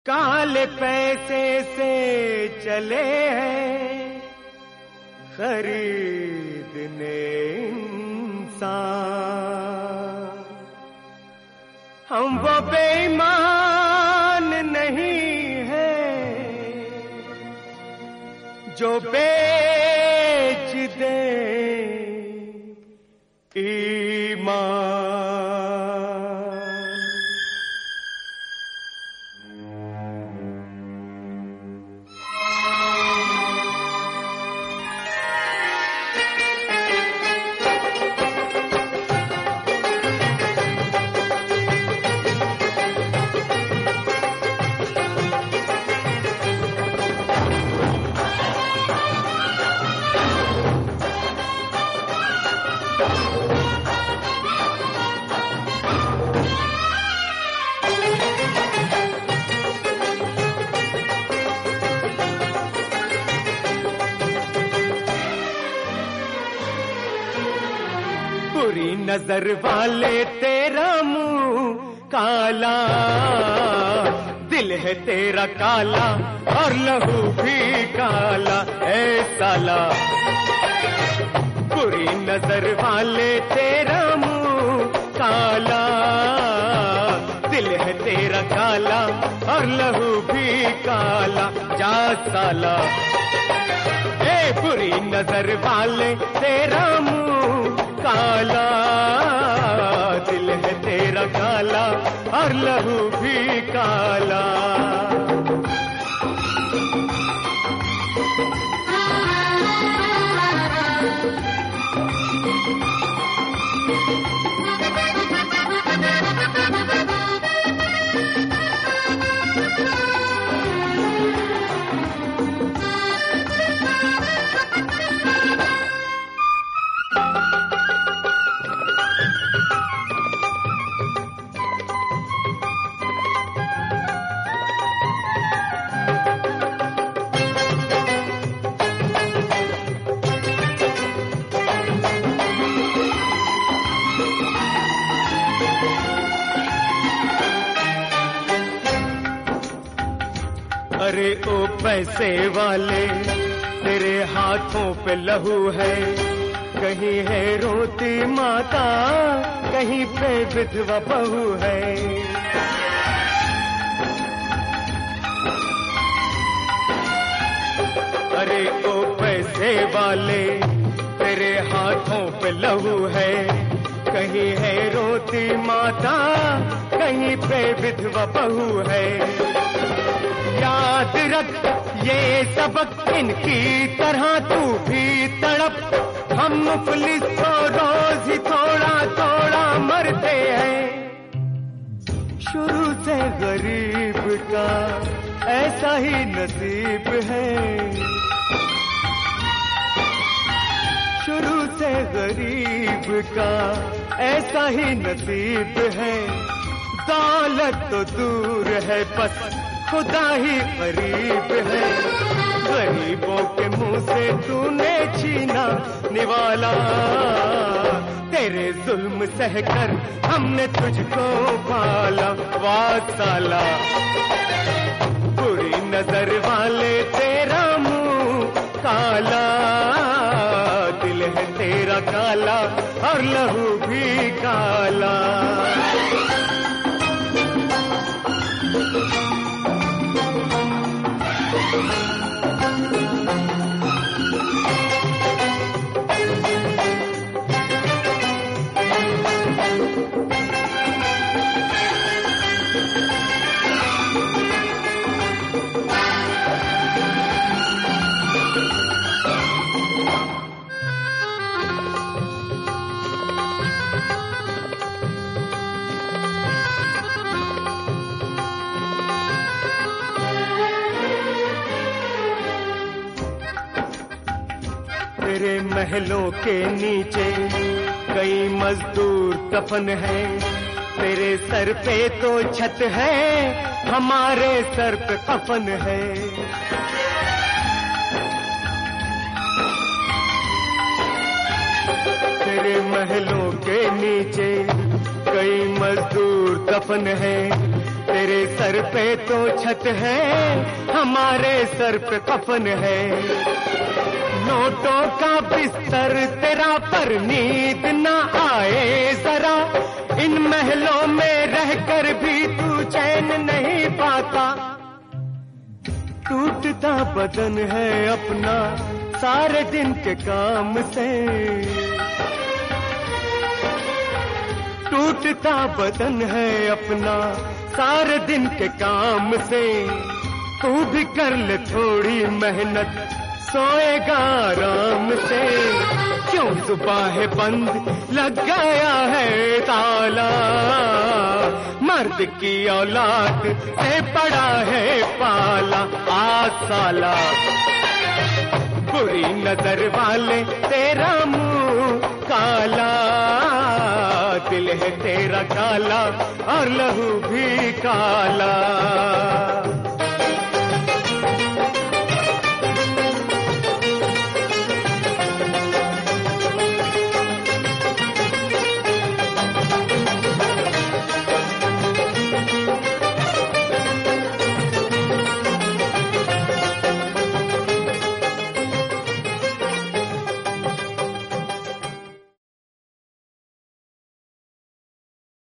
काले पैसे से चले हैं खरीदने इंसान। हम वो बेईमान नहीं हैं जो बेच दे ईमान। बुरी नजर वाले तेरा मुंह काला, दिल है तेरा काला और लहू भी काला ऐ साला। बुरी नजर वाले तेरा मुंह काला, दिल है तेरा काला और लहू भी काला जा साला। ए बुरी नजर वाले तेरा मुंह काला, दिल है तेरा काला और लहू भी काला। अरे ओ पैसे वाले तेरे हाथों पे लहू है, कहीं है रोती माता कहीं पे विधवा बहू है। अरे ओ पैसे वाले तेरे हाथों पे लहू है, कहीं है रोती माता कहीं पे विधवा बहू है। याद रख ये सबक, इनकी तरह तू भी तड़प। हम मुफलिस तो रोज ही थोड़ा थोड़ा मरते हैं। शुरू से गरीब का ऐसा ही नसीब है, शुरू से गरीब का ऐसा ही नसीब है। दौलत तो दूर है बस खुदा ही करीब है। गरीबों के मुंह से तूने छीना निवाला, तेरे जुल्म सहकर हमने तुझको पाला वाह साला। बुरी नजर वाले तेरा मुंह काला, दिल है तेरा काला और लहू भी काला। तेरे महलों के नीचे कई मजदूर दफन है, तेरे सर पे तो छत है हमारे सर पे कफन है। तेरे महलों के नीचे कई मजदूर दफन है, तेरे सर पे तो छत है, हमारे सर पे कफन है। नोटों का बिस्तर तेरा, पर नींद ना आए जरा। इन महलों में रहकर भी तू चैन नहीं पाता। टूटता बदन है अपना सारे दिन के काम से, टूटता बदन है अपना सारे दिन के काम से। तू भी कर ले थोड़ी मेहनत, सोएगा आराम से। क्यों सुबह है बंद लग गया है ताला, मर्द की औलाद से पड़ा है पाला। आ साला बुरी नजर वाले तेरा मुंह काला, दिल है तेरा काला और लहू भी काला।